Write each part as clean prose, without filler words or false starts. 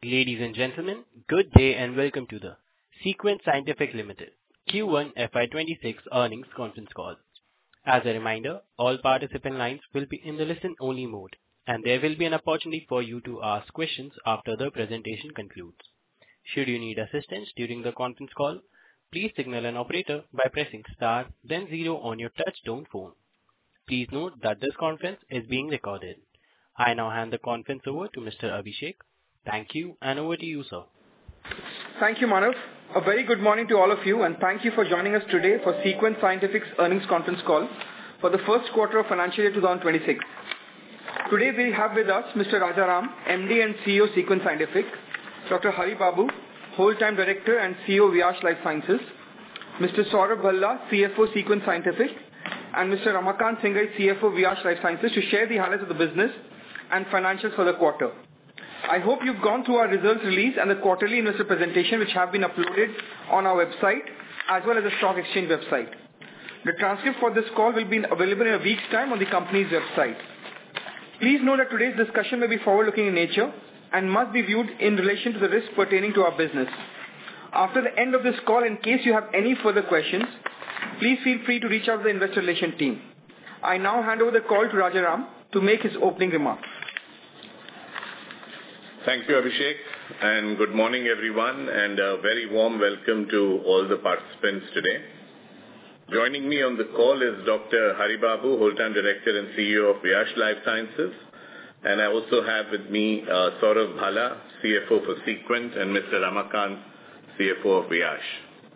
Ladies and gentlemen, good day and welcome to the Sequent Scientific Limited Q1 FY26 earnings conference call. As a reminder, all participant lines will be in the listen-only mode, and there will be an opportunity for you to ask questions after the presentation concludes. Should you need assistance during the conference call, please signal an operator by pressing star, then zero on your touch-tone phone. Please note that this conference is being recorded. I now hand the conference over to Mr. Abhishek. Thank you, and over to you, sir. Thank you, Manav. A very good morning to all of you, and thank you for joining us today for Sequent Scientific's earnings conference call for the first quarter of financial year 2026. Today we have with us Mr. Rajaram, MD and CEO Sequent Scientific, Dr. Hari Babu, Whole-Time Director and CEO Viyash Life Sciences, Mr. Saurabh Bhalla, CFO Sequent Scientific, and Mr. Ramakant Singh, CFO Viyash Life Sciences, to share the highlights of the business and financials for the quarter. I hope you've gone through our results release and the quarterly investor presentation, which have been uploaded on our website as well as the stock exchange website. The transcript for this call will be available in a week's time on the company's website. Please note that today's discussion may be forward-looking in nature and must be viewed in relation to the risks pertaining to our business. After the end of this call, in case you have any further questions, please feel free to reach out to the investor relations team. I now hand over the call to Rajaram to make his opening remarks. Thank you, Abhishek, and good morning, everyone, and a very warm welcome to all the participants today. Joining me on the call is Dr. Hari Babu, Whole-Time Director and CEO of Viyash Life Sciences, and I also have with me Saurabh Bhalla, CFO for Sequent, and Mr. Ramakant, CFO of Viyash.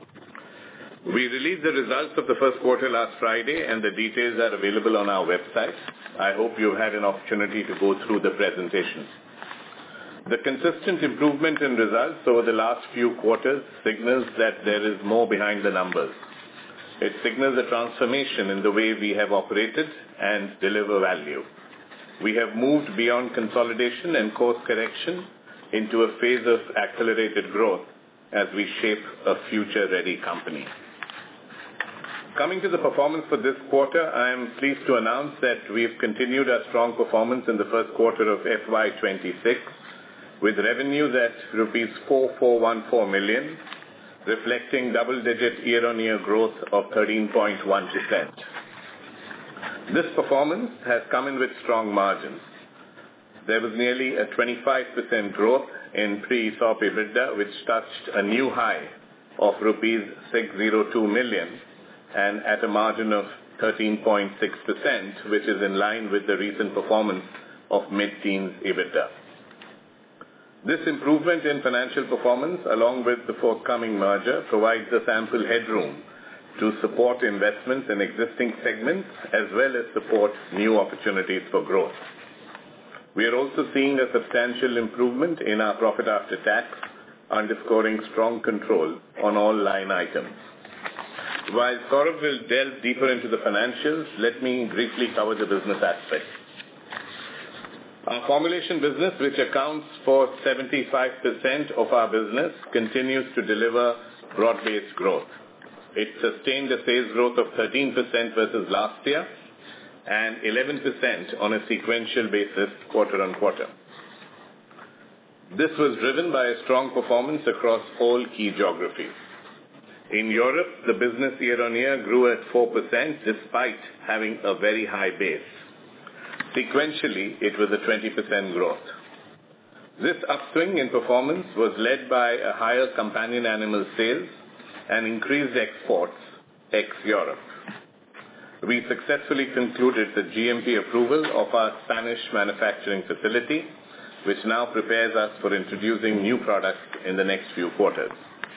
We released the results of the first quarter last Friday, and the details are available on our website. I hope you've had an opportunity to go through the presentation. The consistent improvement in results over the last few quarters signals that there is more behind the numbers. It signals a transformation in the way we have operated and deliver value. We have moved beyond consolidation and course correction into a phase of accelerated growth as we shape a future-ready company. Coming to the performance for this quarter, I am pleased to announce that we have continued our strong performance in the first quarter of FY26, with revenues at rupees 4,414 million, reflecting double-digit year-on-year growth of 13.1%. This performance has come in with strong margins. There was nearly a 25% growth in pre-ESOP EBITDA, which touched a new high of rupees 602 million and at a margin of 13.6%, which is in line with the recent performance of mid-teens EBITDA. This improvement in financial performance, along with the forthcoming merger, provides us ample headroom to support investments in existing segments as well as support new opportunities for growth. We are also seeing a substantial improvement in our profit after tax, underscoring strong control on all line items. While Saurabh will delve deeper into the financials, let me briefly cover the business aspects. Our formulation business, which accounts for 75% of our business, continues to deliver broad-based growth. It sustained a sales growth of 13% versus last year and 11% on a sequential basis quarter on quarter. This was driven by a strong performance across all key geographies. In Europe, the business year-on-year grew at 4% despite having a very high base. Sequentially, it was a 20% growth. This upswing in performance was led by a higher companion animal sales and increased exports ex-Europe. We successfully concluded the GMP approval of our Spanish manufacturing facility, which now prepares us for introducing new products in the next few quarters.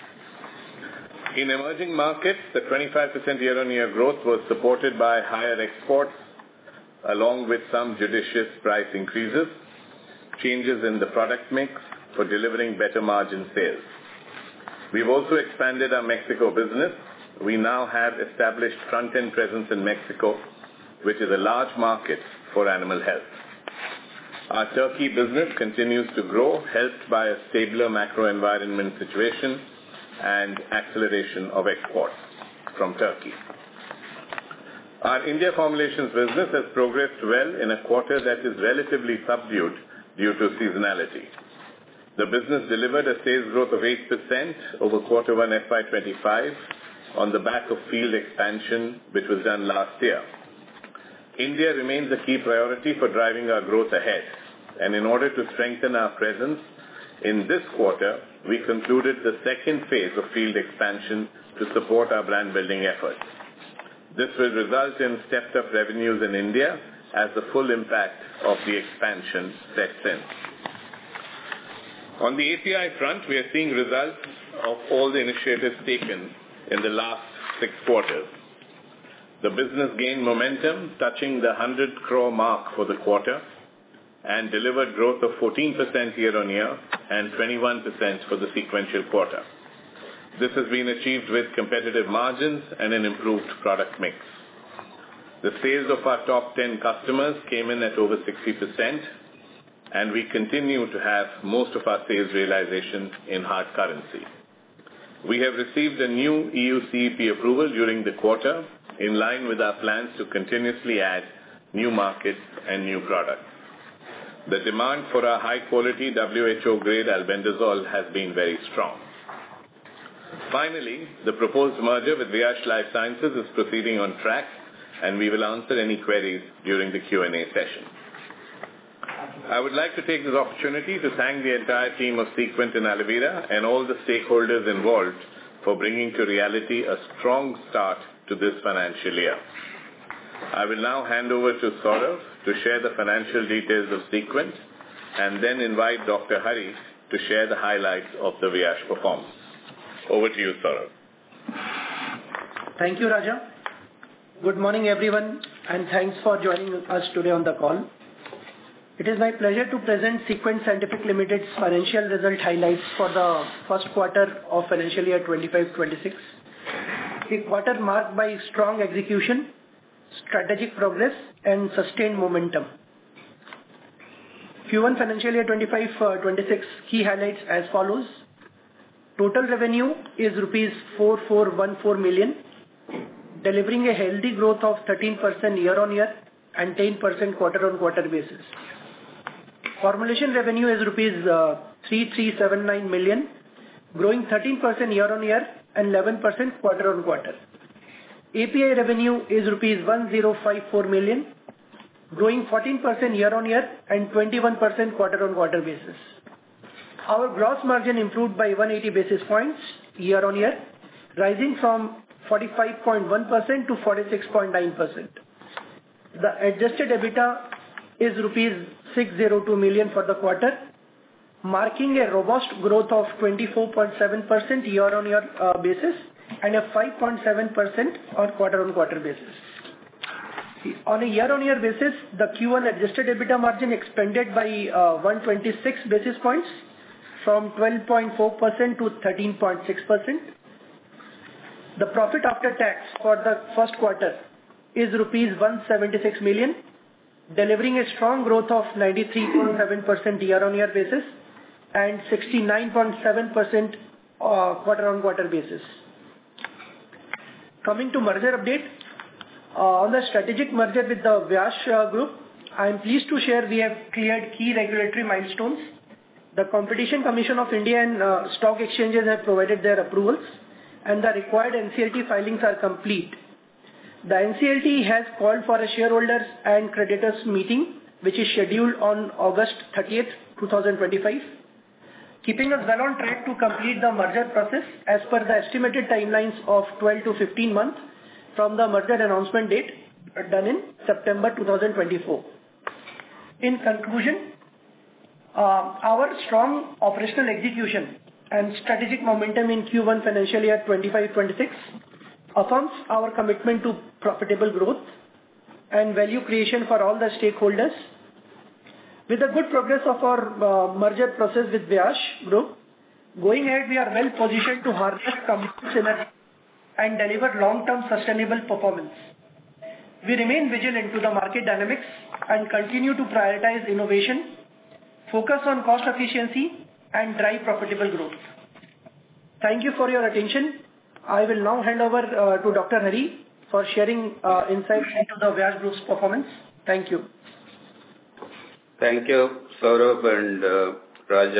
In emerging markets, the 25% year-on-year growth was supported by higher exports, along with some judicious price increases, changes in the product mix for delivering better margin sales. We've also expanded our Mexico business. We now have established front-end presence in Mexico, which is a large market for animal health. Our Turkey business continues to grow, helped by a stabler macro environment situation and acceleration of exports from Turkey. Our India formulations business has progressed well in a quarter that is relatively subdued due to seasonality. The business delivered a sales growth of 8% over quarter 1 FY25 on the back of field expansion, which was done last year. India remains a key priority for driving our growth ahead, and in order to strengthen our presence, in this quarter, we concluded the second phase of field expansion to support our brand building efforts. This will result in stepped up revenues in India as the full impact of the expansion sets in. On the API front, we are seeing results of all the initiatives taken in the last 6 quarters. The business gained momentum, touching the 100 crore mark for the quarter, and delivered growth of 14% year-on-year and 21% for the sequential quarter. This has been achieved with competitive margins and an improved product mix. The sales of our top 10 customers came in at over 60%, and we continue to have most of our sales realization in hard currency. We have received a new EU CEP approval during the quarter, in line with our plans to continuously add new markets and new products. The demand for our high-quality WHO-grade albendazole has been very strong. Finally, the proposed merger with Viyash Life Sciences is proceeding on track, and we will answer any queries during the Q&A session. I would like to take this opportunity to thank the entire team of Sequent and Alivira and all the stakeholders involved for bringing to reality a strong start to this financial year. I will now hand over to Saurav to share the financial details of Sequent and then invite Dr. Hari to share the highlights of the Viyash performance. Over to you, Saurav. Thank you, Raja. Good morning, everyone, and thanks for joining us today on the call. It is my pleasure to present Sequent Scientific Limited's financial result highlights for the first quarter of financial year 25-26. A quarter marked by strong execution, strategic progress, and sustained momentum. Q1 financial year 25-26 key highlights as follows. Total revenue is rupees 4414 million, delivering a healthy growth of 13% year-on-year and 10% quarter-on-quarter basis. Formulation revenue is rupees 3379 million, growing 13% year-on-year and 11% quarter-on-quarter. API revenue is rupees 1054 million, growing 14% year-on-year and 21% quarter-on-quarter basis. Our gross margin improved by 180 basis points year-on-year, rising from 45.1% to 46.9%. The adjusted EBITDA is rupees 602 million for the quarter, marking a robust growth of 24.7% year-on-year basis and a 5.7% on quarter-on-quarter basis. On a year-on-year basis, the Q1 adjusted EBITDA margin expanded by 126 basis points from 12.4% to 13.6%. The profit after tax for the first quarter is rupees 176 million, delivering a strong growth of 93.7% year-on-year basis and 69.7% quarter-on-quarter basis. Coming to merger update, on the strategic merger with the Viyash Group, I am pleased to share we have cleared key regulatory milestones. The Competition Commission of India and stock exchanges have provided their approvals, and the required NCLT filings are complete. The NCLT has called for a shareholders and creditors meeting, which is scheduled on August 30th, 2025, keeping us well on track to complete the merger process as per the estimated timelines of 12 to 15 months from the merger announcement date done in September 2024. In conclusion, our strong operational execution and strategic momentum in Q1 financial year 25-26 affirms our commitment to profitable growth and value creation for all the stakeholders. With the good progress of our merger process with Viyash Group, going ahead we are well positioned to harness competitive synergy and deliver long-term sustainable performance. We remain vigilant to the market dynamics and continue to prioritize innovation, focus on cost efficiency, and drive profitable growth. Thank you for your attention. I will now hand over to Dr. Hari for sharing insights into the Viyash Group's performance. Thank you. Thank you, Saurabh and Raja.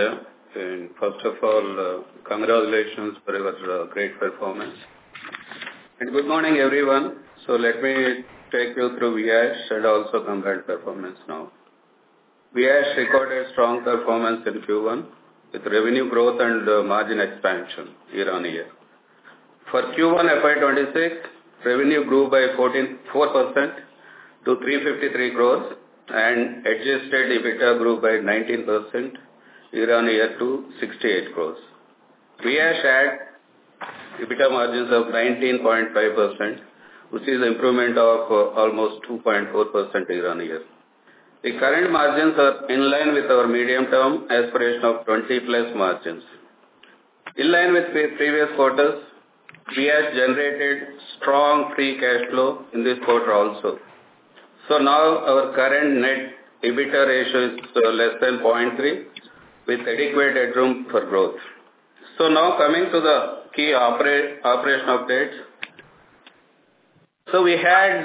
And first of all, congratulations for your great performance. And good morning, everyone. So let me take you through Viyash and also combined performance now. Viyash recorded strong performance in Q1 with revenue growth and margin expansion year on year. For Q1 FY26, revenue grew by 4% to 353 crores and adjusted EBITDA grew by 19% year on year to 68 crores. Viyash had EBITDA margins of 19.5%, which is an improvement of almost 2.4% year on year. The current margins are in line with our medium-term aspiration of 20-plus margins. In line with previous quarters, Viyash generated strong free cash flow in this quarter also. So now our current net EBITDA ratio is less than 0.3 with adequate headroom for growth. So now coming to the key operation updates. So we had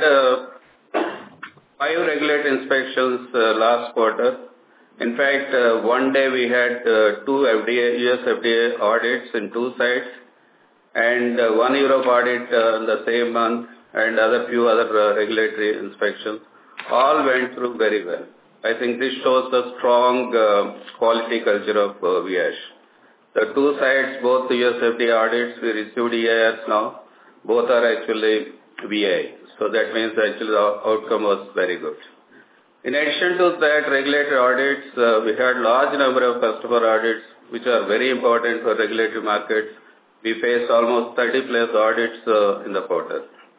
5 regulatory inspections last quarter. In fact, one day we had 2 US FDA audits in 2 sites and 1 Europe audit in the same month and few other regulatory inspections. All went through very well. I think this shows the strong quality culture of Viyash. The 2 sites, both the US FDA audits, we received EIRs now. Both are actually VA. So that means actually the outcome was very good. In addition to that regulatory audits, we had large number of customer audits, which are very important for regulatory markets. We faced almost 30 plus audits in the quarter.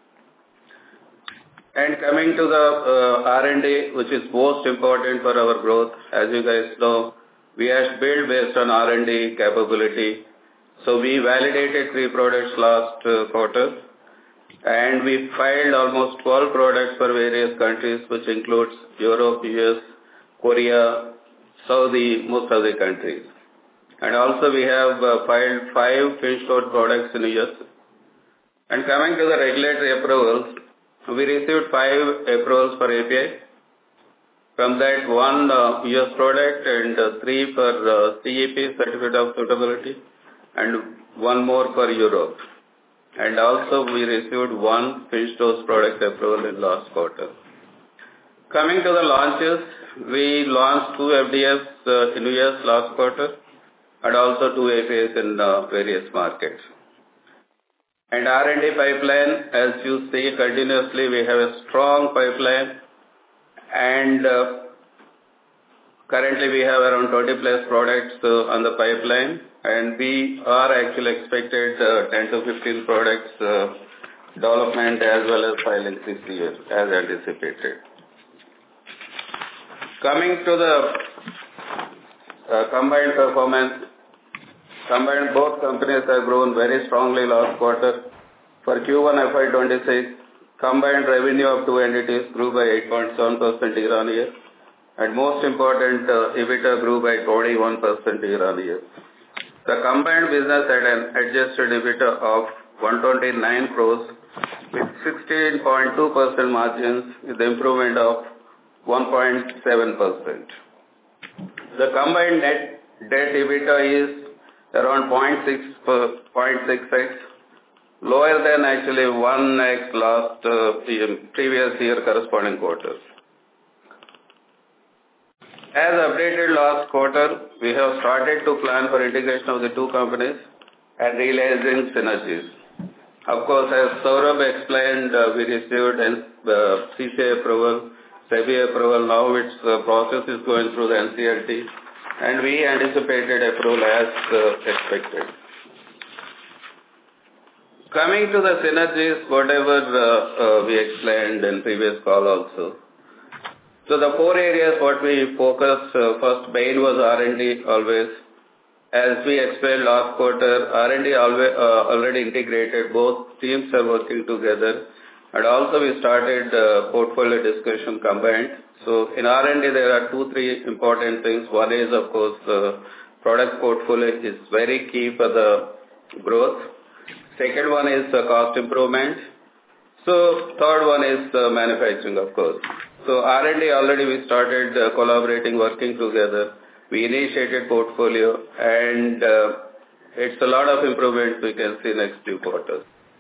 And coming to the R&D, which is most important for our growth, as you guys know, we have built based on R&D capability. So we validated 3 products last quarter, and we filed almost 12 products for various countries, which includes Europe, US, Korea, Saudi, most of the countries. And also we have filed 5 finished good products in US. And coming to the regulatory approvals, we received 5 approvals for API. From that, 1 US product and 3 for CEP, Certificate of Suitability, and 1 more for Europe. And also we received 1 finished dose product approval in last quarter. Coming to the launches, we launched 2 FDFs in US last quarter and also 2 APIs in various markets. And R&D pipeline, as you see continuously, we have a strong pipeline and currently we have around 20 plus products on the pipeline and we are actually expected 10 to 15 products development as well as filings this year as anticipated. Coming to the combined performance, both companies have grown very strongly last quarter. For Q1 FY26, combined revenue of 2 entities grew by 8.7% year on year. And most important, EBITDA grew by 21% year on year. The combined business had an adjusted EBITDA of 129 crores with 16.2% margins with improvement of 1.7%. The combined net debt EBITDA is around 0.6x, lower than actually 1x last previous year corresponding quarter. As updated last quarter, we have started to plan for integration of the 2 companies and realizing synergies. Of course, as Saurabh explained, we received CCI approval, SEBI approval, now its process is going through the NCLT. And we anticipated approval as expected. Coming to the synergies, whatever we explained in previous call also. So the 4 areas what we focused, first main was R&D always. As we explained last quarter, R&D already integrated, both teams are working together. And also we started portfolio discussion combined. So in R&D there are 2-3 important things. One is of course product portfolio is very key for the growth. Second one is cost improvement. So third one is manufacturing of course. So R&D already we started collaborating, working together. we initiated portfolio, and it's a lot of improvements we can see next few quarters.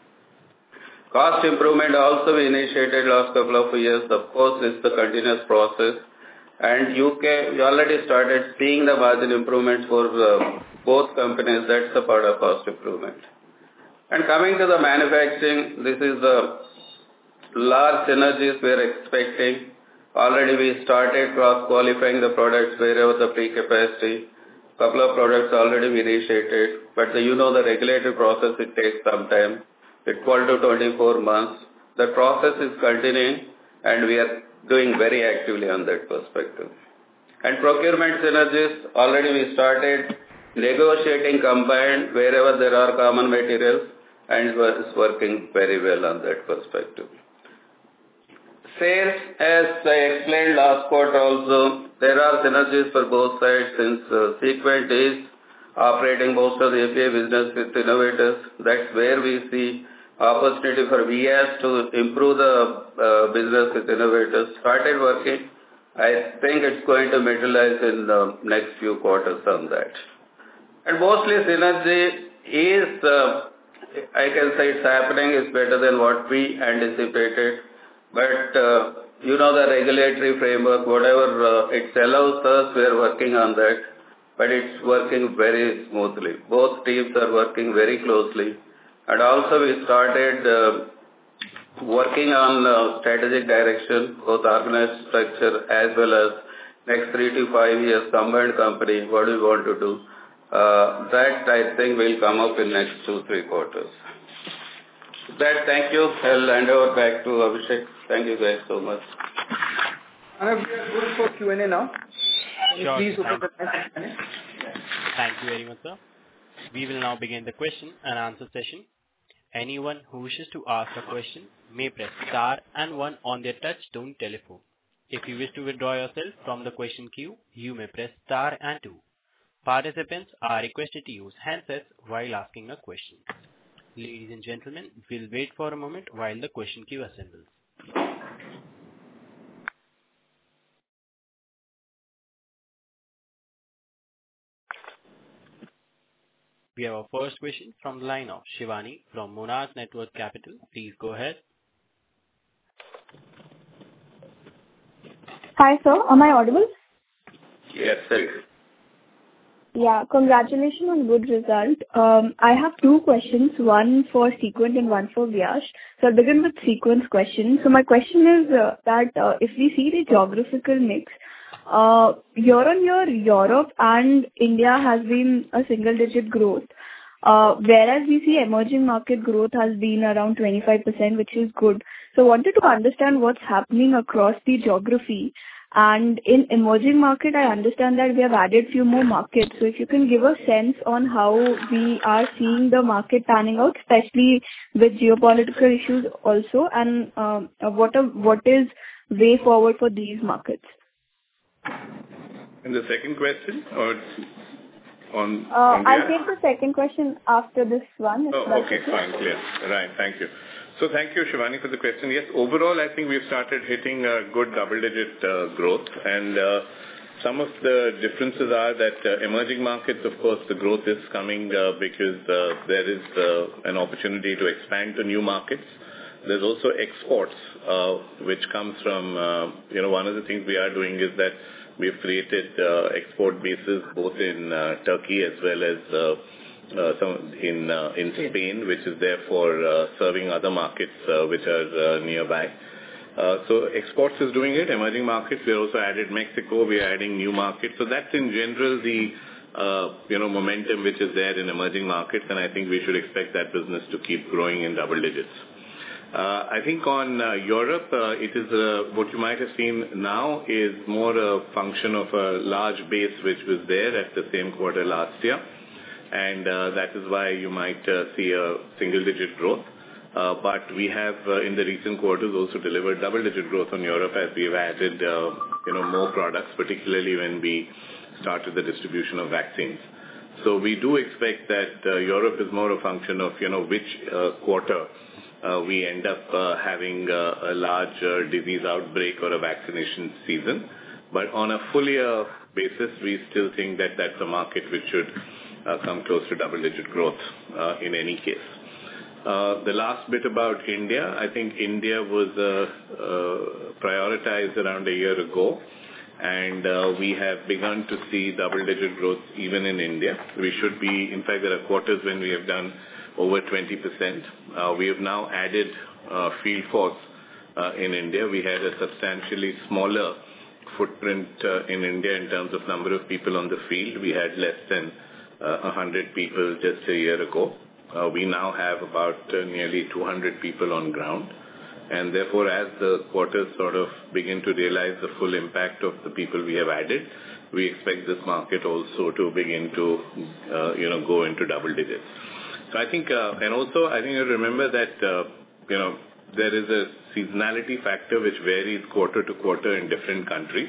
Cost improvement also we initiated last couple of years. Of course, it's the continuous process. And UK, we already started seeing the margin improvements for both companies. That's the part of cost improvement. And coming to the manufacturing, this is the large synergies we are expecting. Already we started cross-qualifying the products wherever the pre-capacity. Couple of products already we initiated. But the regulatory process, it takes some time. It's 12 to 24 months. The process is continuing, and we are doing very actively on that perspective. And procurement synergies, already we started negotiating combined wherever there are common materials, and it's working very well on that perspective. Sales, as I explained last quarter also, there are synergies for both sides since Sequent is operating most of the API business with innovators. That's where we see opportunity for VS to improve the business with innovators. Started working. I think it's going to materialize in the next few quarters on that. And mostly synergy is, I can say it's happening, is better than what we anticipated. But, the regulatory framework, whatever it allows us, we are working on that. But it's working very smoothly. Both teams are working very closely. And also we started working on strategic direction, both organized structure as well as next 3 to 5 years combined company, what do we want to do. That I think will come up in next 2-3 quarters. That, thank you. I'll hand over back to Abhishek. Thank you guys so much. Manav, we are good for Q&A now. Sure. Please open the Q&A. Thank you very much, sir. We will now begin the question and answer session. Anyone who wishes to ask a question may press star and 1 on their touch-tone telephone. If you wish to withdraw yourself from the question queue, you may press star and 2. Participants are requested to use handsets while asking a question. Ladies and gentlemen, we'll wait for a moment while the question queue assembles. We have our first question from the line of Shivani from Monarch Networth Capital. Please go ahead. Hi, sir. Am I audible? Yes, sir. Yeah, congratulations on good result. I have 2 questions, one for Sequent and one for Viyash. So I'll begin with Sequent's question. So my question is that if we see the geographical mix, year-on-year, Europe and India has been a single-digit growth, whereas we see emerging market growth has been around 25%, which is good. So I wanted to understand what's happening across the geography. And in emerging market, I understand that we have added few more markets. So if you can give a sense on how we are seeing the market panning out, especially with geopolitical issues also, and what is way forward for these markets? And the second question, or on I'll take the second question after this one. Okay, fine, clear. Right, thank you. So thank you, Shivani, for the question. Yes, overall, I think we've started hitting a good double-digit growth. And some of the differences are that emerging markets, of course, the growth is coming because there is an opportunity to expand to new markets. There's also exports, which comes from, one of the things we are doing is that we've created export bases both in Turkey as well as in Spain, which is there for serving other markets which are nearby. So exports is doing it. Emerging markets, we also added Mexico. We are adding new markets. So that's in general the momentum which is there in emerging markets, and I think we should expect that business to keep growing in double digits. I think on Europe, it is what you might have seen now is more a function of a large base which was there at the same quarter last year. And that is why you might see a single-digit growth. But we have, in the recent quarters, also delivered double-digit growth on Europe as we have added, more products, particularly when we started the distribution of vaccines. So we do expect that Europe is more a function of, which quarter we end up having a large disease outbreak or a vaccination season. But on a full year basis, we still think that that's a market which should come close to double-digit growth in any case. The last bit about India, I think India was prioritized around a year ago, and we have begun to see double-digit growth even in India. We should be, in fact, there are quarters when we have done over 20%. We have now added field force in India. We had a substantially smaller footprint in India in terms of number of people on the field. We had less than 100 people just a year ago. We now have about nearly 200 people on ground. And therefore, as the quarters sort of begin to realize the full impact of the people we have added, we expect this market also to begin to, go into double digits. So I think, and also I think you remember that, there is a seasonality factor which varies quarter to quarter in different countries.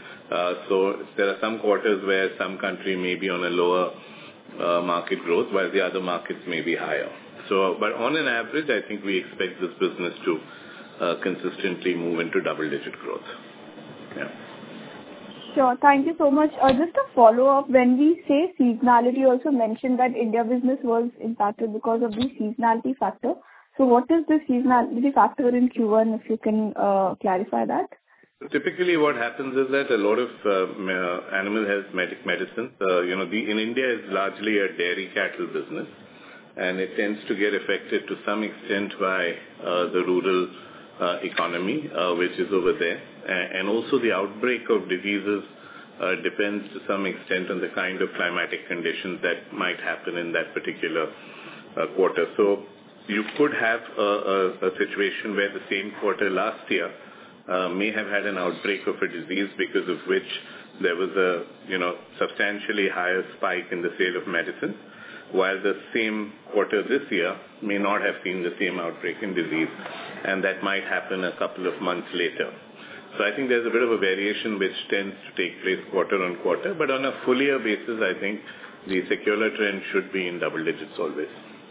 So there are some quarters where some country may be on a lower market growth, while the other markets may be higher. So, but on an average, I think we expect this business to consistently move into double-digit growth. Yeah. Sure. Thank you so much. Just a follow-up. When we say seasonality, you also mentioned that India business was impacted because of the seasonality factor. So what is the seasonality factor in Q1, if you can clarify that? Typically what happens is that a lot of animal health medicines, in India is largely a dairy cattle business, and it tends to get affected to some extent by the rural economy, which is over there. And also the outbreak of diseases depends to some extent on the kind of climatic conditions that might happen in that particular quarter. So you could have a situation where the same quarter last year may have had an outbreak of a disease because of which there was a substantially higher spike in the sale of medicine, while the same quarter this year may not have seen the same outbreak in disease, and that might happen a couple of months later. So I think there's a bit of a variation which tends to take place quarter on quarter, but on a full year basis, I think the secular trend should be in double digits always.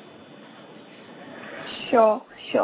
Sure.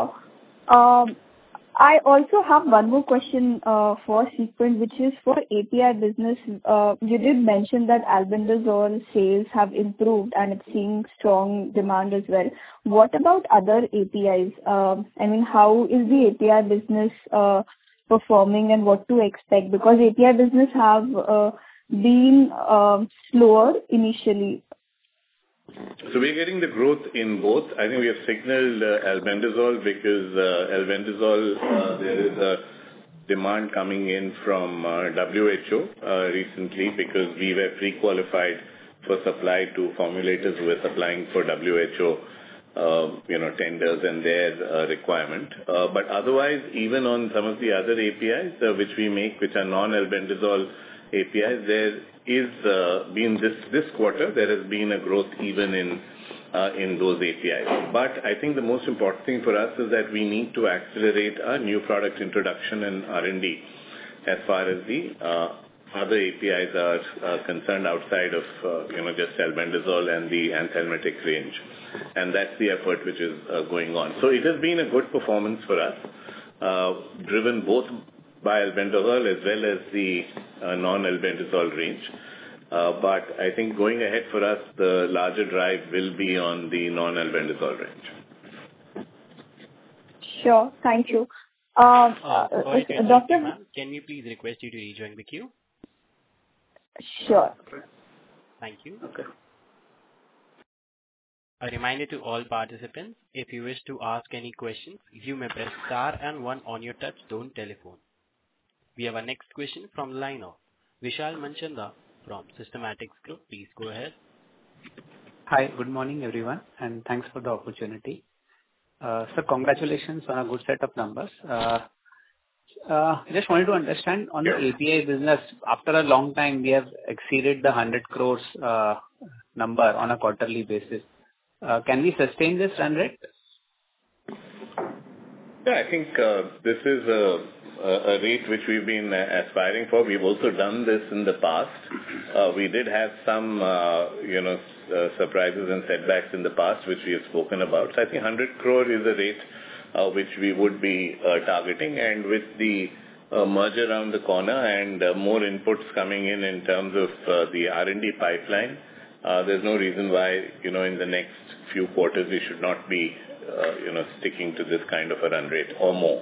I also have one more question for Sequent, which is for API business. You did mention that albendazole sales have improved and it's seeing strong demand as well. What about other APIs? How is the API business performing and what to expect? Because API business have been slower initially. So we're getting the growth in both. I think we have signaled albendazole because albendazole, there is a demand coming in from WHO recently because we were pre-qualified for supply to formulators who were supplying for WHO, tenders and their requirement. But otherwise, even on some of the other APIs which we make, which are non-albendazole APIs, there is this quarter there has been a growth even in those APIs. But I think the most important thing for us is that we need to accelerate our new product introduction and R&D as far as the other APIs are concerned outside of just albendazole and the anthelmintic range, and that's the effort which is going on. So it has been a good performance for us, driven both by albendazole as well as the non-albendazole range. But I think going ahead for us, the larger drive will be on the non-albendazole range. Sure. Thank you. Sorry, Doctor, ma'am, can we please request you to rejoin the queue? Sure. Thank you. Okay. A reminder to all participants, if you wish to ask any questions, you may press star and 1 on your touch-tone telephone. We have our next question from the line of Vishal Manchanda from Systematics Group. Please go ahead. Hi, good morning everyone, and thanks for the opportunity. So congratulations on a good set of numbers. Just wanted to understand on the API business, after a long time we have exceeded the 100 crores number on a quarterly basis. Can we sustain this run rate? Yeah, I think this is a rate which we've been aspiring for. We've also done this in the past. We did have some, surprises and setbacks in the past, which we have spoken about. So I think 100 crore is a rate which we would be targeting, and with the merge around the corner and more inputs coming in terms of the R&D pipeline. There's no reason why, in the next few quarters we should not be, sticking to this kind of a run rate or more.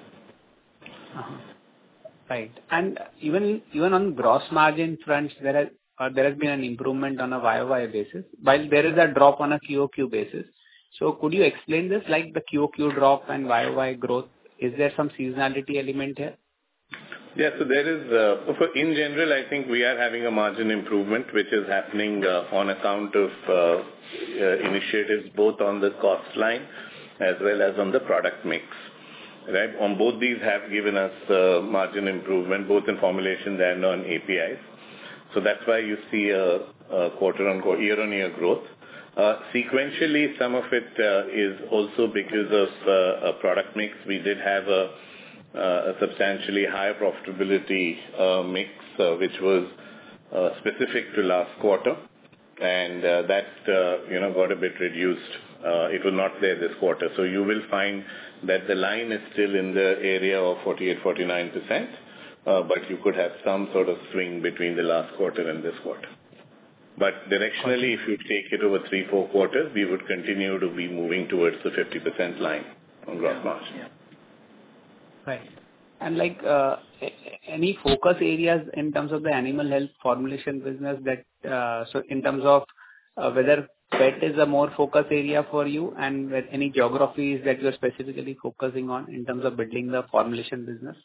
Right. And even on gross margin front, there has been an improvement on a YOY basis, while there is a drop on a QOQ basis. So could you explain this, like the QOQ drop and YOY growth? Is there some seasonality element here? Yeah, so there is, in general, I think we are having a margin improvement, which is happening on account of initiatives both on the cost line as well as on the product mix. Right? On both these have given us margin improvement, both in formulations and on APIs. So that's why you see a quarter-on-quarter, year-on-year growth. Sequentially, some of it is also because of a product mix. We did have a substantially higher profitability mix, which was specific to last quarter, and that got a bit reduced. It was not there this quarter. So you will find that the line is still in the area of 48-49%, but you could have some sort of swing between the last quarter and this quarter. But directionally, if you take it over 3-4 quarters, we would continue to be moving towards the 50% line on gross margin. Yeah. Right. And like any focus areas in terms of the animal health formulation business that, so in terms of whether pet is a more focus area for you, and any geographies that you are specifically focusing on in terms of building the formulation business?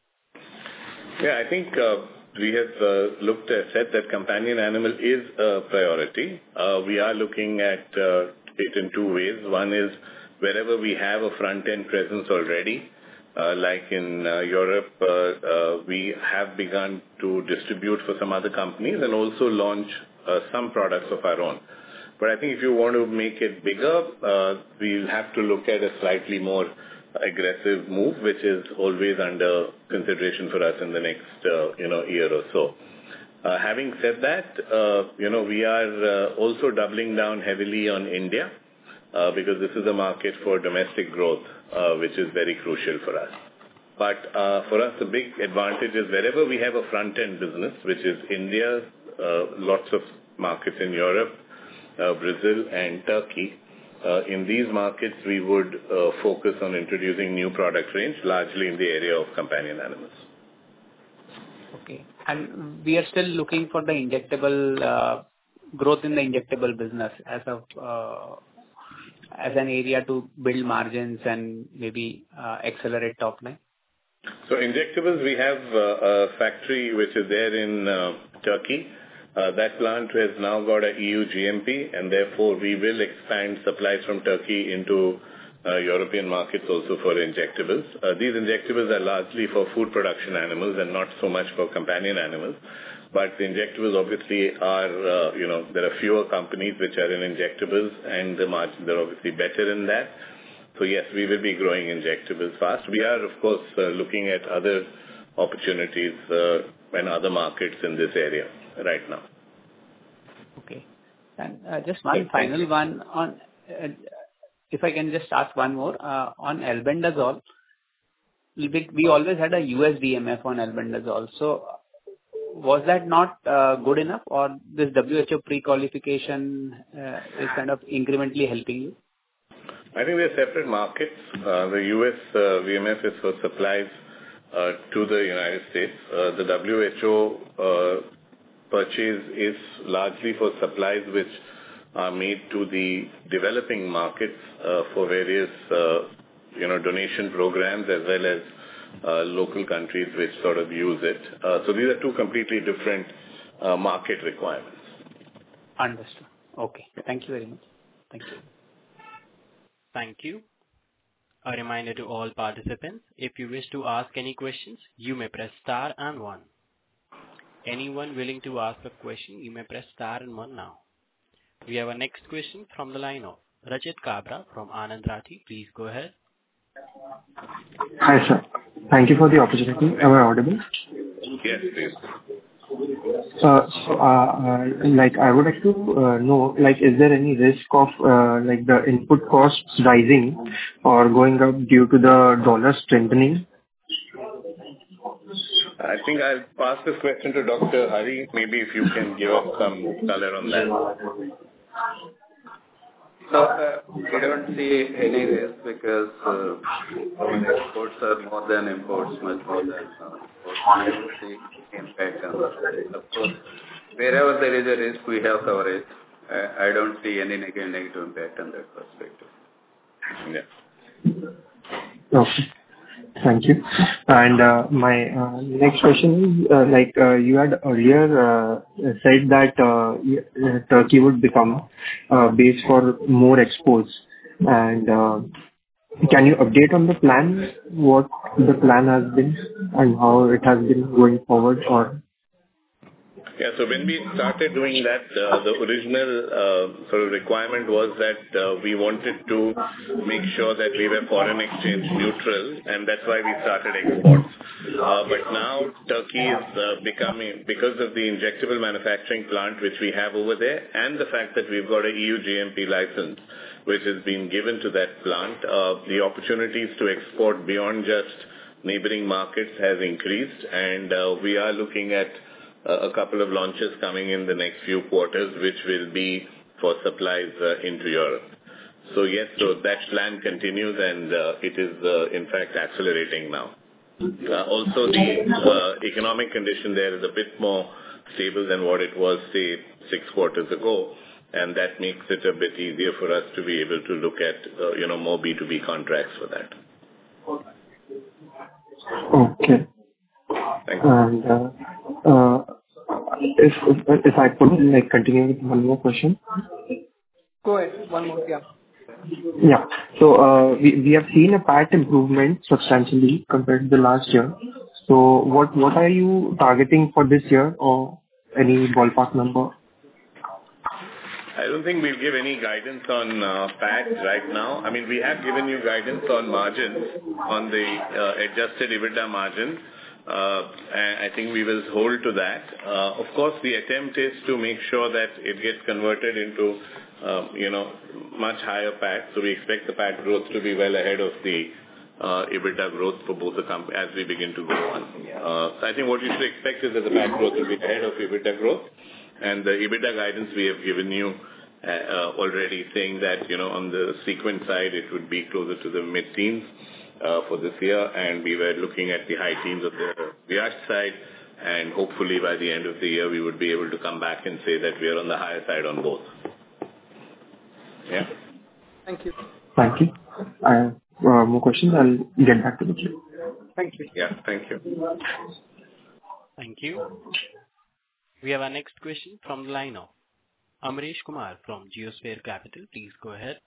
Yeah, I think we have said that companion animal is a priority. We are looking at it in two ways. One is wherever we have a front-end presence already, like in Europe, we have begun to distribute for some other companies and also launch some products of our own. But I think if you want to make it bigger, we'll have to look at a slightly more aggressive move, which is always under consideration for us in the next year or so. Having said that, we are also doubling down heavily on India because this is a market for domestic growth, which is very crucial for us. But for us, the big advantage is wherever we have a front-end business, which is India, lots of markets in Europe, Brazil and Turkey. In these markets, we would focus on introducing new product range, largely in the area of companion animals. Okay. And we are still looking for the injectable growth in the injectable business as an area to build margins and maybe accelerate top line. So injectables, we have a factory which is there in Turkey. That plant has now got a EU GMP, and therefore we will expand supplies from Turkey into European markets also for injectables. These injectables are largely for food production animals and not so much for companion animals. But the injectables obviously are, there are fewer companies which are in injectables, and the margins are obviously better in that. So yes, we will be growing injectables fast. We are, of course, looking at other opportunities and other markets in this area right now. Okay. And just one final one on, if I can just ask one more, on albendazole. We always had a US DMF on albendazole. So was that not good enough, or this WHO pre-qualification is kind of incrementally helping you? I think they're separate markets. The US VMF is for supplies to the United States. The WHO purchase is largely for supplies which are made to the developing markets for various donation programs as well as local countries which sort of use it. So these are two completely different market requirements. Understood. Okay. Thank you very much. Thank you. Thank you. A reminder to all participants, if you wish to ask any questions, you may press star and 1. Anyone willing to ask a question, you may press star and 1 now. We have a next question from the line of Rachit Kabra from Anand Rathi. Please go ahead. Hi, sir. Thank you for the opportunity. Am I audible? Yes, please. I would like to know, is there any risk of the input costs rising or going up due to the dollar strengthening? I think I'll pass this question to Dr. Hari. Maybe if you can give us some color on that. So we don't see any risk because exports are more than imports, much more than imports. We don't see impact on that. Of course, wherever there is a risk, we have coverage. I don't see any negative impact on that perspective. Yeah. Okay. Thank you. And my next question is, you had earlier said that Turkey would become base for more exports. And can you update on the plan, what the plan has been and how it has been going forward? Or Yeah, so when we started doing that, the original sort of requirement was that we wanted to make sure that we were foreign exchange neutral, and that's why we started exports. But now Turkey is becoming, because of the injectable manufacturing plant which we have over there, and the fact that we've got a EU GMP license which has been given to that plant, the opportunities to export beyond just neighboring markets has increased, and we are looking at a couple of launches coming in the next few quarters, which will be for supplies into Europe. So yes, so that plan continues, and it is in fact accelerating now. Also, the economic condition there is a bit more stable than what it was, say, 6 quarters ago, and that makes it a bit easier for us to be able to look at more B2B contracts for that. okay. Thank you. And if I could continue with one more question. Go ahead. One more, yeah. Yeah. So we have seen a PAT improvement substantially compared to the last year. So what are you targeting for this year, or any ballpark number? I don't think we'll give any guidance on PAT right now. I mean, we have given you guidance on margins, on the adjusted EBITDA margin. And I think we will hold to that. Of course, the attempt is to make sure that it gets converted into, much higher PAT. So we expect the PAT growth to be well ahead of the EBITDA growth for both the companies as we begin to go on. So I think what you should expect is that the PAT growth will be ahead of EBITDA growth. And the EBITDA guidance we have given you already, saying that, on the Sequent side, it would be closer to the mid-teens for this year, and we were looking at the high teens of the Viyash side, and hopefully by the end of the year we would be able to come back and say that we are on the higher side on both. Yeah. Thank you. Thank you. I have more questions. I'll get back to the queue. Thank you. Yeah, thank you. Thank you. We have our next question from the line of Amresh Kumar from Geosphere Capital. Please go ahead.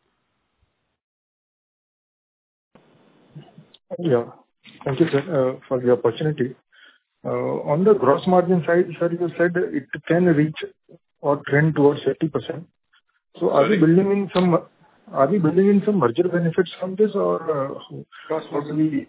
Yeah. Thank you, sir, for the opportunity. On the gross margin side, sir, you said it can reach or trend towards 50%. So are we building in some merger benefits from this, or how do we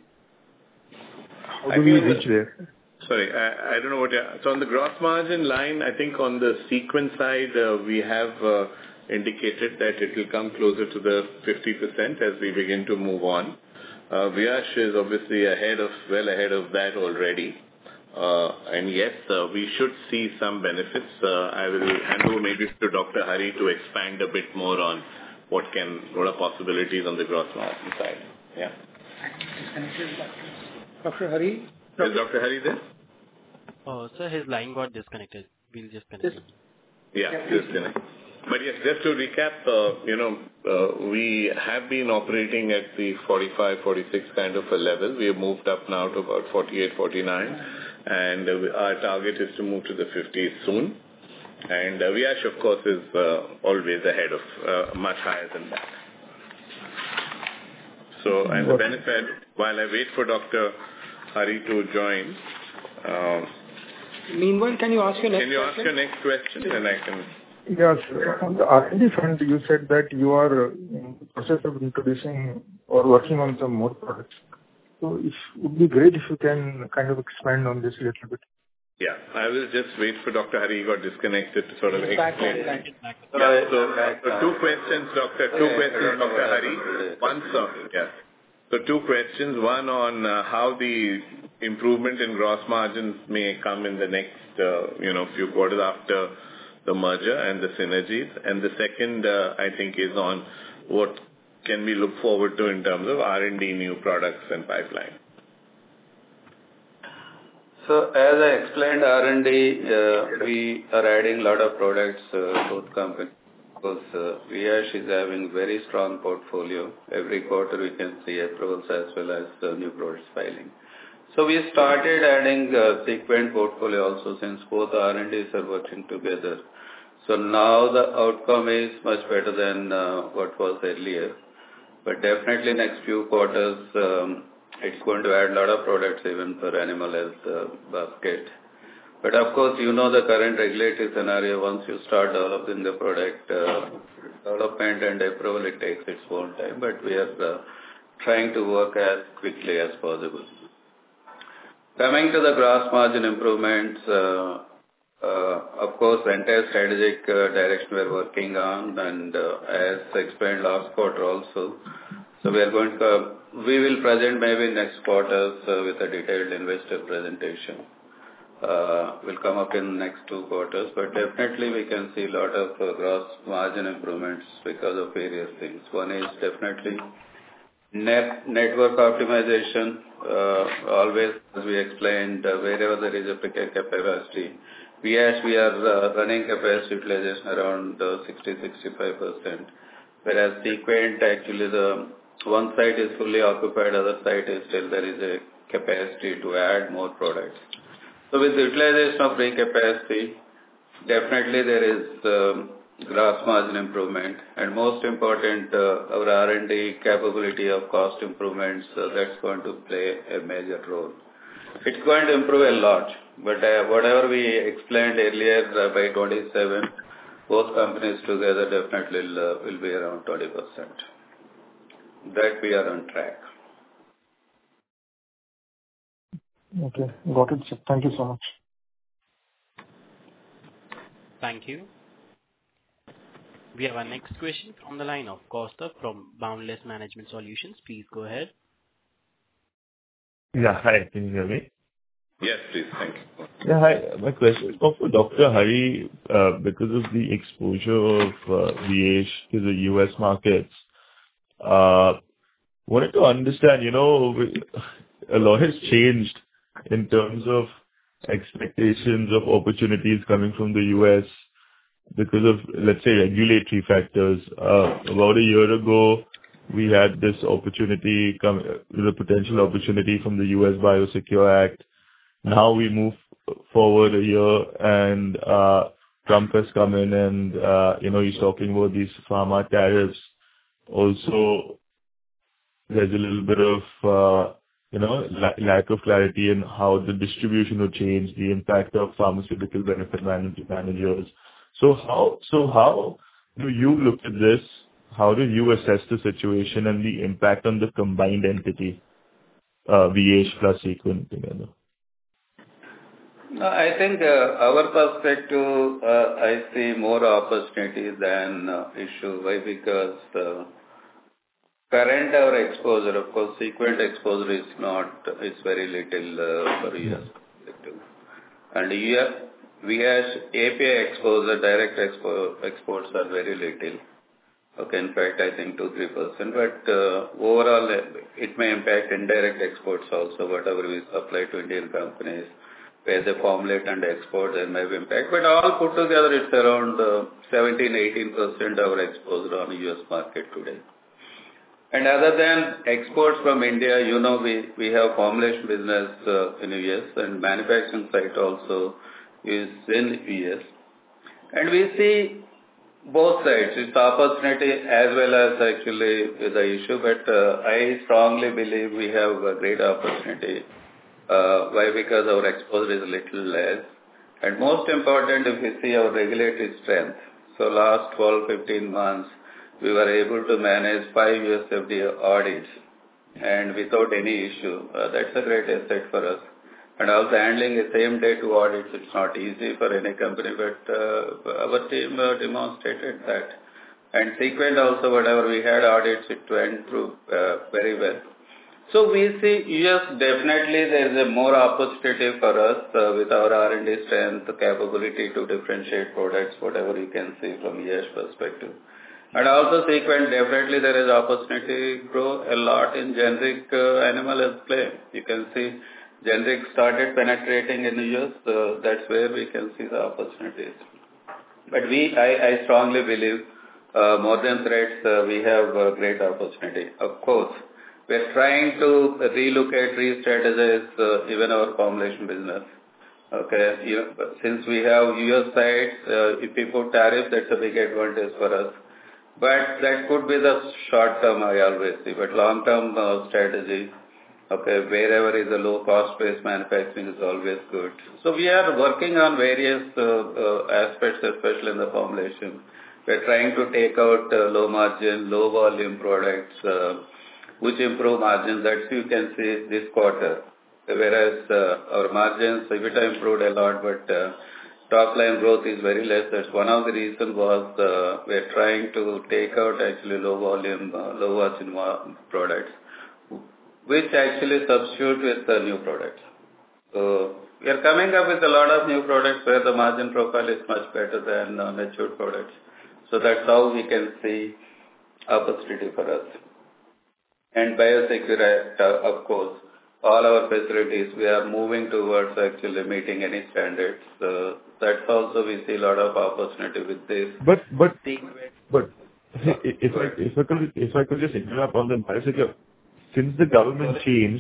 reach there? Sorry, I don't know what you're... So on the gross margin line, I think on the Sequent side, we have indicated that it will come closer to the 50% as we begin to move on. Viyash is obviously well ahead of that already. And yes, we should see some benefits. I will hand over maybe to Dr. Hari to expand a bit more on what are possibilities on the gross margin side. Yeah. Dr. Hari? Is Dr. Hari there? Sir, his line got disconnected. We'll just connect him. Yeah, disconnect. But yes, just to recap, we have been operating at the 45, 46 kind of a level. We have moved up now to about 48, 49, and our target is to move to the 50s soon. And Viyash, of course, is always ahead of, much higher than that. So, and the benefit, while I wait for Dr. Hari to join... Meanwhile, can you ask your next question? Can you ask your next question, and I can... Yes. On the R&D front, you said that you are in the process of introducing or working on some more products. So it would be great if you can kind of expand on this a little bit. Yeah, I will just wait for Dr. Hari. He got disconnected to sort of explain. Yeah, so two questions, Dr. Hari. One, sir. Yeah. So two questions. One on how the improvement in gross margins may come in the next, few quarters after the merger and the synergies. And the second, I think, is on what can we look forward to in terms of R&D, new products and pipeline. So as I explained, R&D, we are adding a lot of products, both companies, because Viyash is having very strong portfolio. Every quarter we can see approvals as well as new products filing. So we started adding Sequent portfolio also, since both R&Ds are working together. So now the outcome is much better than what was earlier. But definitely next few quarters, it's going to add a lot of products even for animal health basket. But of course, the current regulatory scenario, once you start developing the product, development and approval, it takes its own time. But we are trying to work as quickly as possible. Coming to the gross margin improvements, of course, the entire strategic direction we are working on, and as explained last quarter also, so we will present maybe next quarters with a detailed investor presentation. Will come up in next 2 quarters, but definitely we can see a lot of gross margin improvements because of various things. One is definitely network optimization. Always, as we explained, wherever there is a capacity, we are running capacity utilization around 60-65%. Whereas Sequent, actually the one site is fully occupied, other site is still there is a capacity to add more products. So with the utilization of free capacity, definitely there is gross margin improvement, and most important, our R&D capability of cost improvements, that's going to play a major role. It's going to improve a lot, but whatever we explained earlier, by 27, both companies together definitely will be around 20%. That we are on track. Okay, got it, sir. Thank you so much. Thank you. We have our next question from the line of Kaustav from Boundless Management Solutions. Please go ahead. Yeah, hi. Can you hear me? Yes, please. Thank you. Yeah, hi. My question is for Dr. Hari, because of the exposure of Viyash to the US markets. Wanted to understand, a lot has changed in terms of expectations of opportunities coming from the US because of, let's say, regulatory factors. About a year ago, we had this opportunity, the potential opportunity from the US Biosecure Act. Now we move forward a year and Trump has come in and, he's talking about these pharma tariffs. Also, there's a little bit of, lack of clarity in how the distribution will change, the impact of pharmaceutical benefit managers. So how do you look at this? How do you assess the situation and the impact on the combined entity, Viyash plus Sequent together? No, I think our perspective, I see more opportunity than issue. Why? Because current our exposure, of course, Sequent exposure is very little for US perspective. And here, Viyash API exposure, direct exports are very little. Okay, in fact, I think 2-3%. But overall, it may impact indirect exports also, whatever we supply to Indian companies, where they formulate and export, there may be impact. But all put together, it's around 17-18% our exposure on the US market today. And other than exports from India, we have formulation business in the US, and manufacturing site also is in US. And we see both sides. It's opportunity as well as actually the issue, but I strongly believe we have a great opportunity. Why? Because our exposure is a little less. And most important, if we see our regulatory strength. So last 12-15 months, we were able to manage 5 US FDA audits and without any issue. That's a great asset for us. And also handling the same day 2 audits, it's not easy for any company, but our team demonstrated that. And Sequent also, whatever we had audits, it went through very well. So we see US definitely there is a more opportunity for us with our R&D strength, capability to differentiate products, whatever you can see from US perspective. And also Sequent, definitely there is opportunity to grow a lot in generic animal health play. You can see generic started penetrating in the US, that's where we can see the opportunities. But I strongly believe more than threats, we have a great opportunity. Of course, we are trying to relocate, re-strategize even our formulation business. Okay, since we have US sites, if we put tariffs, that's a big advantage for us. But that could be the short term, I always see. But long term strategy, okay, wherever is a low cost based manufacturing is always good. So we are working on various aspects, especially in the formulation. We are trying to take out low margin, low volume products, which improve margins. That you can see this quarter. Whereas our margins, EBITDA improved a lot, but top line growth is very less. That's one of the reasons was we are trying to take out actually low volume, low margin products, which actually substitute with the new products. So we are coming up with a lot of new products where the margin profile is much better than mature products. So that's how we can see opportunity for us. And biosecurity, of course, all our facilities, we are moving towards actually meeting any standards. That's also we see a lot of opportunity with this. But if I could just interrupt on the biosecurity, since the government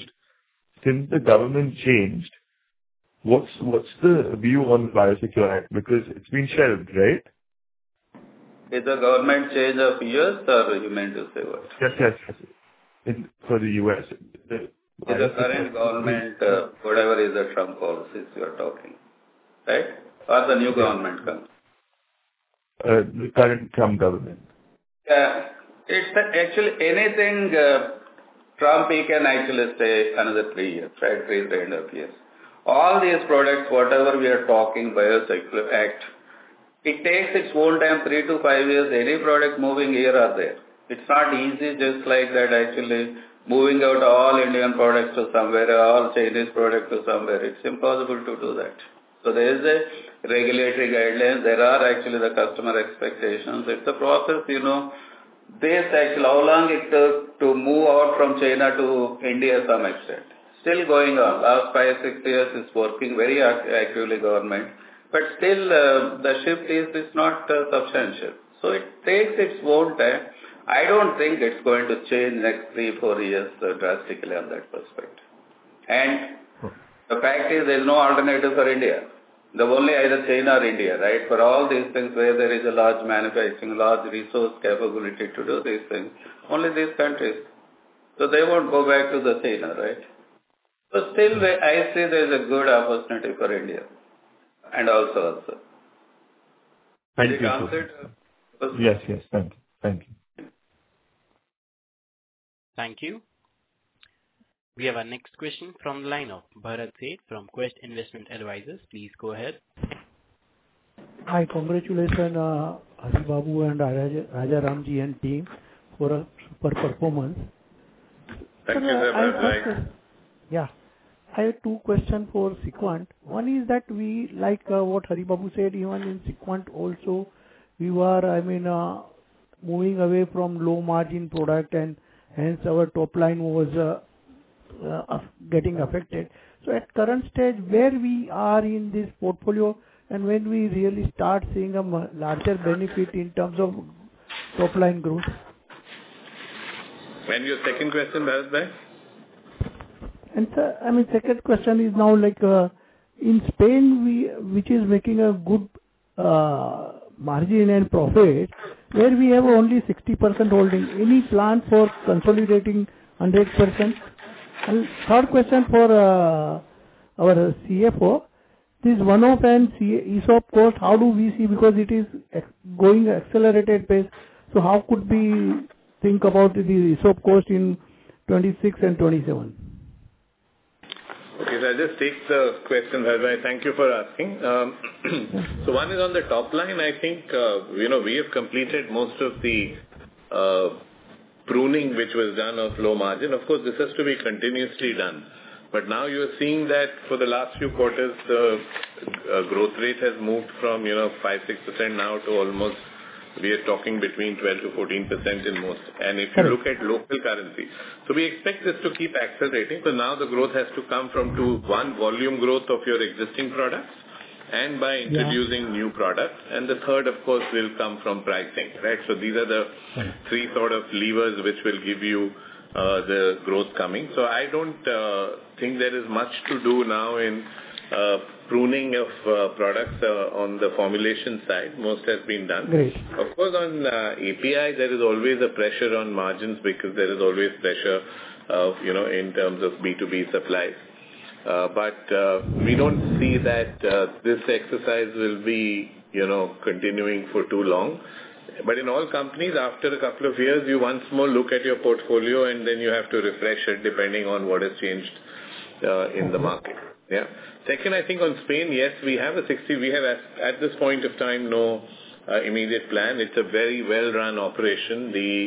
changed, what's the view on Biosecure Act? Because it's been shelved, right? Is the government change of US or you meant to say what? Yes. For the US. The current government, whatever is the Trump policies you are talking, right? Or the new government comes? The current Trump government. It's actually anything Trump, he can actually stay another 3 years, right? 3.5 years. All these products, whatever we are talking, Biosecure Act, it takes its own time, 3 to 5 years, any product moving here or there. It's not easy just like that actually moving out all Indian products to somewhere, all Chinese products to somewhere. It's impossible to do that. So there is a regulatory guidelines. There are actually the customer expectations. It's a process, This actually, how long it took to move out from China to India some extent. Still going on. Last 5-6 years it's working very actively government. But still the shift is not substantial. So it takes its own time. I don't think it's going to change next 3-4 years drastically on that perspective. And the fact is there is no alternative for India. The only either China or India, right? For all these things where there is a large manufacturing, large resource capability to do these things, only these countries. So they won't go back to the China, right? So still I see there is a good opportunity for India. And also. Thank you. Yes, thank you. Thank you. We have our next question from the line of Bharat Seth from Quest Investment Advisors. Please go ahead. Hi, congratulations Hari Babu and Raja Ramji and team for a super performance. Thank you, Bharat. Yeah. I have 2 questions for Sequent. One is that we, like what Hari Babu said, even in Sequent also, we were, moving away from low margin product and hence our top line was getting affected. So at current stage, where we are in this portfolio and when we really start seeing a larger benefit in terms of top line growth? And your second question, Bharat? And sir, second question is now like in Spain, which is making a good margin and profit, where we have only 60% holding. Any plan for consolidating 100%? And third question for our CFO, this one-off and ESOP cost, how do we see, because it is going accelerated pace, so how could we think about the ESOP cost in 26 and 27? Okay, so I'll just take the question, Bharat. Thank you for asking. So one is on the top line. I think, we have completed most of the pruning which was done of low margin. Of course, this has to be continuously done. But now you're seeing that for the last few quarters, the growth rate has moved from 5-6% now to almost, we are talking between 12 to 14% in most. And if you look at local currency, so we expect this to keep accelerating. So now the growth has to come from one, volume growth of your existing products, and by introducing new products. And the third, of course, will come from pricing, right? So these are the three sort of levers which will give you the growth coming. So I don't think there is much to do now in pruning of products on the formulation side. Most has been done. Great. Of course, on API, there is always a pressure on margins because there is always pressure, in terms of B2B supplies. But we don't see that this exercise will be, continuing for too long. But in all companies, after a couple of years, you once more look at your portfolio and then you have to refresh it depending on what has changed in the market. Yeah. Second, I think on Spain, yes, we have at this point of time no immediate plan. It's a very well-run operation. The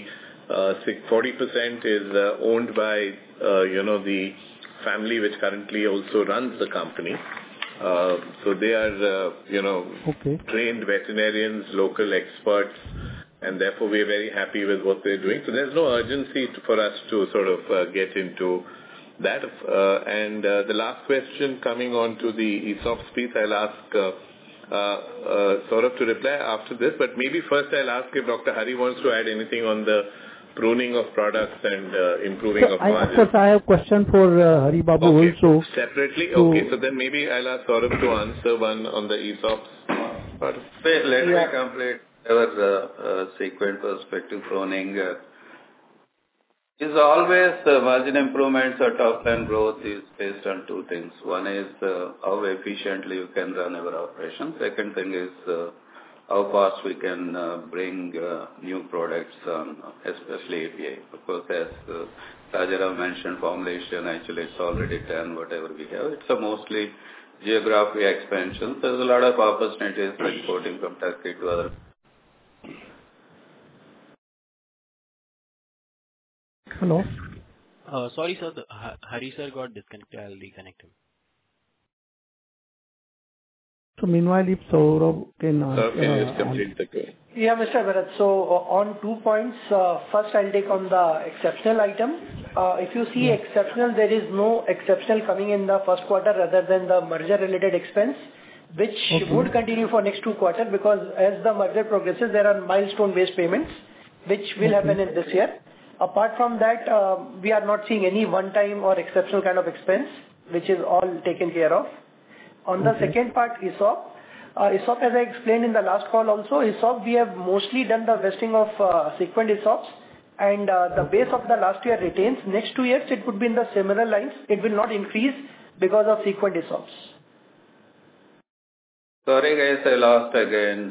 40% is owned by the family which currently also runs the company. So they are trained veterinarians, local experts, and therefore we are very happy with what they're doing. So there's no urgency for us to sort of get into that. And the last question coming on to the ESOPs piece, I'll ask Saurabh to reply after this, but maybe first I'll ask if Dr. Hari wants to add anything on the pruning of products and improving of margins. Of course, I have a question for Hari Babu also. Separately? Okay, so then maybe I'll ask Saurabh to answer one on the ESOPs part. Let me complete our Sequent perspective. Pruning is always margin improvements or top line growth is based on two things. One is how efficiently you can run our operations. Second thing is how fast we can bring new products on, especially API. Of course, as Rajaram mentioned, formulation, actually it's already done, whatever we have. It's a mostly geography expansion. There's a lot of opportunities exporting from Turkey to other. Hello? Sorry, sir. Hari sir got disconnected. I'll reconnect him. So meanwhile, if Saurabh can complete the call. Yeah, Mr. Bharat. So on 2 points, first I'll take on the exceptional item. If you see exceptional, there is no exceptional coming in the first quarter other than the merger related expense, which would continue for next 2 quarters because as the merger progresses, there are milestone based payments which will happen in this year. Apart from that, we are not seeing any one time or exceptional kind of expense, which is all taken care of. On the second part, ESOP, as I explained in the last call also, ESOP, we have mostly done the vesting of Sequent ESOPs and the base of the last year retains. Next 2 years, it would be in the similar lines. It will not increase because of Sequent ESOPs. Sorry guys, I lost again.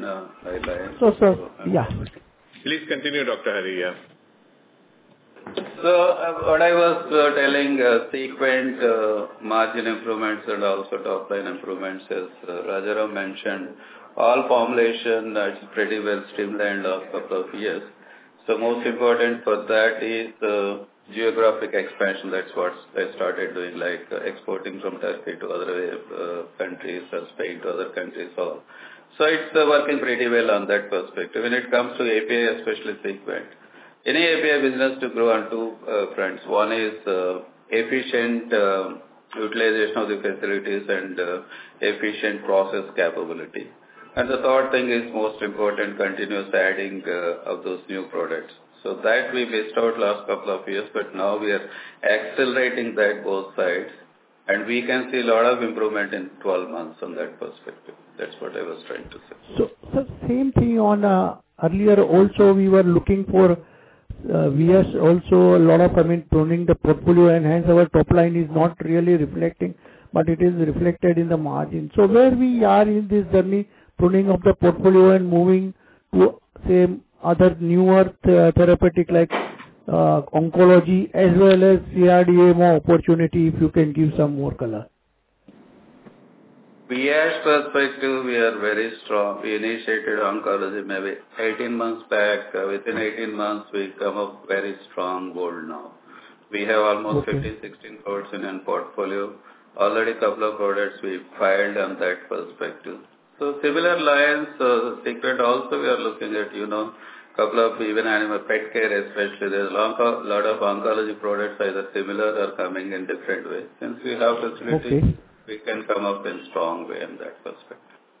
Please continue, Dr. Hari. Yeah. So what I was telling, Sequent margin improvements and also top line improvements, as Rajaram mentioned, all formulation is pretty well streamlined last couple of years. So most important for that is geographic expansion. That's what I started doing, like exporting from Turkey to other countries or Spain to other countries. So it's working pretty well on that perspective. When it comes to API, especially Sequent, any API business to grow on 2 fronts. One is efficient utilization of the facilities and efficient process capability. And the third thing is most important, continuous adding of those new products. So that we missed out last couple of years, but now we are accelerating that both sides. And we can see a lot of improvement in 12 months on that perspective. That's what I was trying to say. So same thing on earlier also we were looking for VS also a lot of, pruning the portfolio and hence our top line is not really reflecting, but it is reflected in the margin. So where we are in this journey, pruning of the portfolio and moving to say other newer therapeutic like oncology as well as CRDMO opportunity, if you can give some more color. Viyash perspective, we are very strong. We initiated oncology maybe 18 months back. Within 18 months, we come up very strong gold now. We have almost 15-16 products in portfolio. Already couple of products we filed on that perspective. So similar lines, Sequent also we are looking at, couple of even animal pet care especially. There's a lot of oncology products either similar or coming in different ways. Since we have facility, we can come up in strong way in that perspective.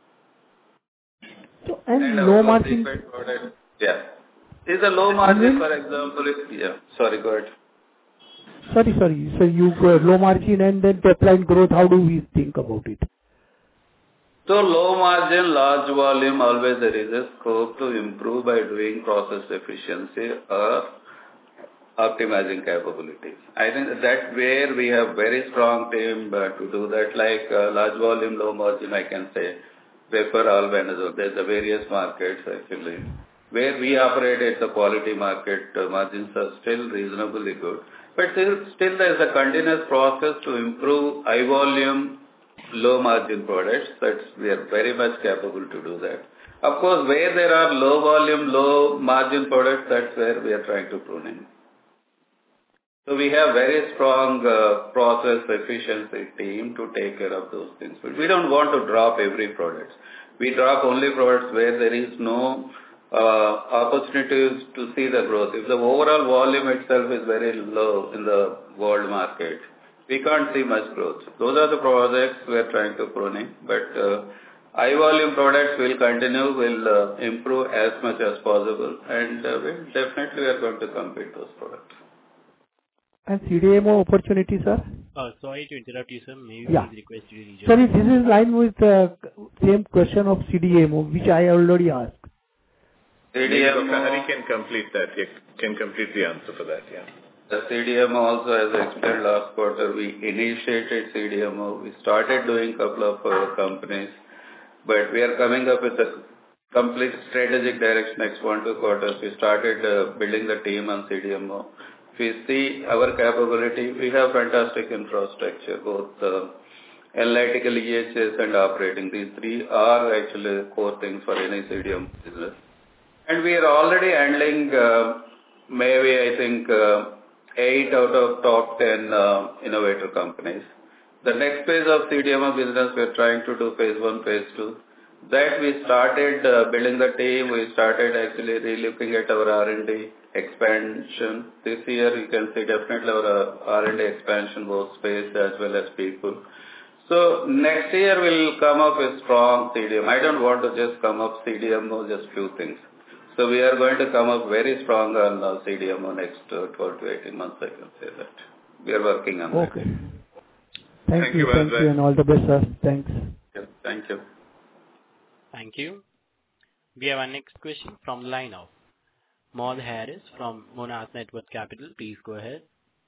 So, and low margin. Product, yeah. Is a low margin, for example, sorry, go ahead. Sorry. So you go low margin and then top line growth, how do we think about it? So low margin, large volume, always there is a scope to improve by doing process efficiency or optimizing capabilities. I think that's where we have very strong team to do that, like large volume, low margin, I can say, wafer, albendazole. There's the various markets actually. Where we operate, it's a quality market, margins are still reasonably good. But still there's a continuous process to improve high volume, low margin products. We are very much capable to do that. Of course, where there are low volume, low margin products, that's where we are trying to prune in. So we have very strong process efficiency team to take care of those things. But we don't want to drop every product. We drop only products where there is no opportunities to see the growth. If the overall volume itself is very low in the world market, we can't see much growth. Those are the projects we are trying to prune in. But high volume products will continue, will improve as much as possible, and we definitely are going to compete those products. And CDMO opportunity, sir? Sorry to interrupt you, sir. Maybe please request you to rejoin. Sorry, this is line with the same question of CDMO, which I already asked. CDMO. Hari can complete that. He can complete the answer for that, yeah. The CDMO also, as I explained last quarter, we initiated CDMO. We started doing couple of companies, but we are coming up with a complete strategic direction next 1-2 quarters. We started building the team on CDMO. If we see our capability, we have fantastic infrastructure, both analytical, EHS and operating. These three are actually core things for any CDMO business. And we are already handling maybe I think 8 out of top 10 innovator companies. The next phase of CDMO business, we are trying to do phase 1, phase 2. That we started building the team, we started actually relooking at our R&D expansion. This year you can see definitely our R&D expansion, both space as well as people. So next year we'll come up with strong CDMO. I don't want to just come up CDMO, just few things. So we are going to come up very strong on CDMO next 12 to 18 months, I can say that. We are working on that. Okay. Thank you, and all the best, sir. Thanks. Yes, thank you. Thank you. We have our next question from the line of Maud Harris from Monarch Networth Capital. Please go ahead.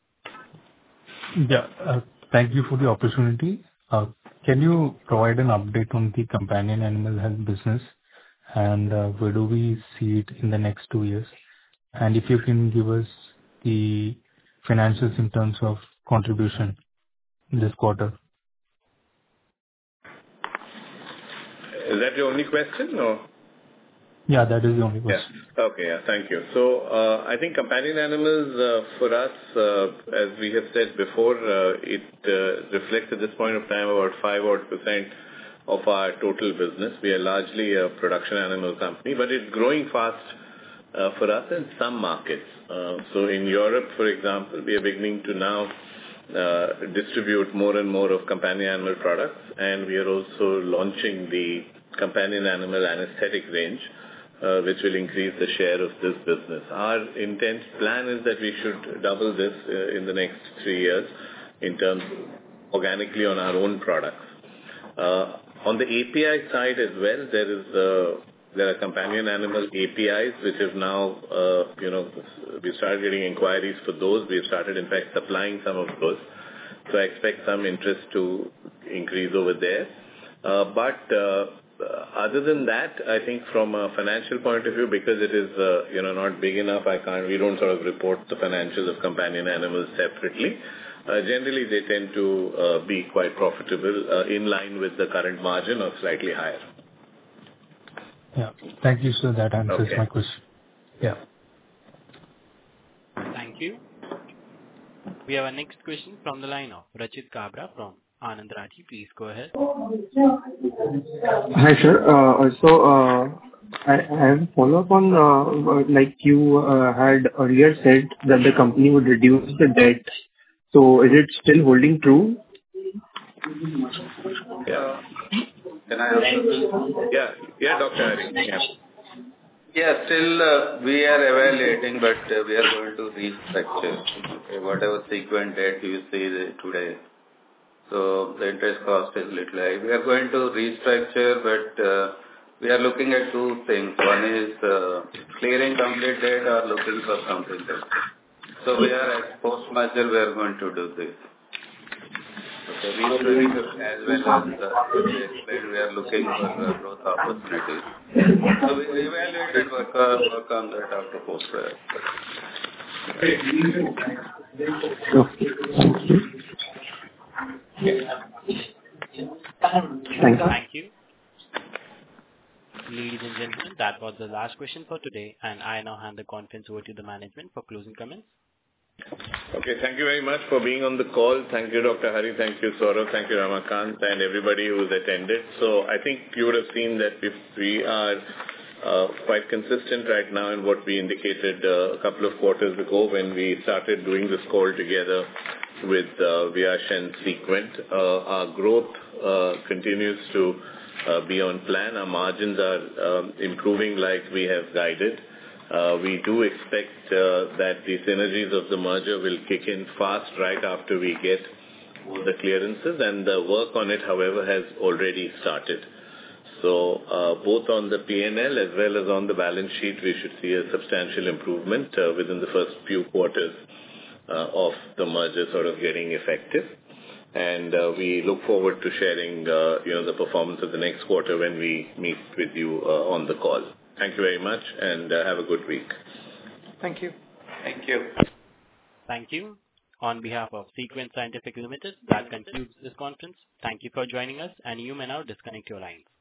Yeah, thank you for the opportunity. Can you provide an update on the companion animal health business, and where do we see it in the next 2 years? And if you can give us the financials in terms of contribution this quarter. Is that your only question, or? Yeah, that is the only question. Yeah. Okay, yeah, thank you. So, I think companion animals, for us, as we have said before, it reflects at this point of time about 5% of our total business. We are largely a production animal company, but it's growing fast for us in some markets. So in Europe, for example, we are beginning to now distribute more and more of companion animal products, and we are also launching the companion animal anesthetic range, which will increase the share of this business. Our intent plan is that we should double this in the next 3 years in terms of organically on our own products. On the API side as well, there are companion animal APIs which have now, we started getting inquiries for those. We've started, in fact, supplying some of those. So I expect some interest to increase over there. But other than that, I think from a financial point of view, because it is, not big enough, we don't sort of report the financials of companion animals separately. generally they tend to be quite profitable, in line with the current margin or slightly higher. Yeah. Thank you, sir. That answers my question. Yeah. Thank you. We have our next question from the line of Rachit Kabra from Anand Rathi. Please go ahead. Hi, sir. I have a follow-up on, like you had earlier said that the company would reduce the debt. So is it still holding true? Yeah. Can I answer this? Yeah, Dr. Hari. Yeah. Yeah, still we are evaluating, but we are going to restructure. Okay, whatever sequent debt you see today. So the interest cost is little high. We are going to restructure, but we are looking at two things. One is clearing complete debt or looking for something else. So we are at post-merger, we are going to do this. Okay, restructure as well as we are looking for growth opportunities. So we evaluate and work on that after post-merger. Thank you. Ladies and gentlemen, that was the last question for today, and I now hand the conference over to the management for closing comments. Okay, thank you very much for being on the call. Thank you, Dr. Hari. Thank you, Saurav. Thank you, Ramakant, and everybody who has attended. So I think you would have seen that we are quite consistent right now in what we indicated a couple of quarters ago when we started doing this call together with Viyash and Sequent. Our growth continues to be on plan. Our margins are improving like we have guided. We do expect that the synergies of the merger will kick in fast right after we get all the clearances, and the work on it, however, has already started. So both on the P&L as well as on the balance sheet, we should see a substantial improvement within the first few quarters of the merger sort of getting effective. And we look forward to sharing the performance of the next quarter when we meet with you on the call. Thank you very much, and have a good week. Thank you. Thank you. Thank you. On behalf of Sequent Scientific Limited, that concludes this conference. Thank you for joining us, and you may now disconnect your lines.